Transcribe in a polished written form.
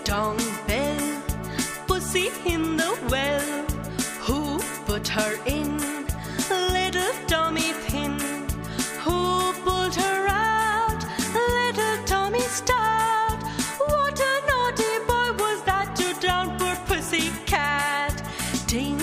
dong bell, pussy in the well. Who put her in? Little Tommy Pin. Who pulled her out? Little Tommy Stout. What a naughty boy was that to drown poor pussy cat. Ding